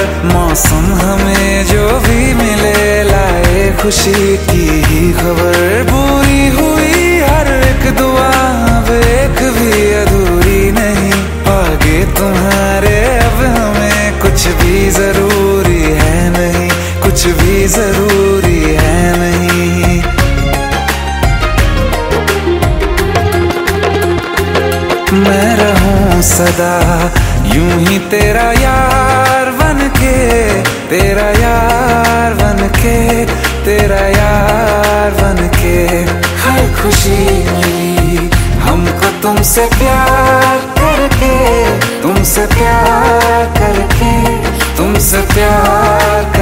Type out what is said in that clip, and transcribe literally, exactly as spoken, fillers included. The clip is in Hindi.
मौसम हमें जो भी मिले लाए खुशी की ही खबर। पूरी हुई हर एक दुआ एक भी अधूरी नहीं, आगे तुम्हारे अब हमें कुछ भी जरूरी है नहीं, कुछ भी जरूरी है नहीं। मैं रहूं सदा यूं ही तेरा यार बनके, तेरा यार बनके, तेरा यार बनके। हर खुशी मिली हमको तुमसे प्यार करके, तुमसे प्यार करके, तुमसे प्यार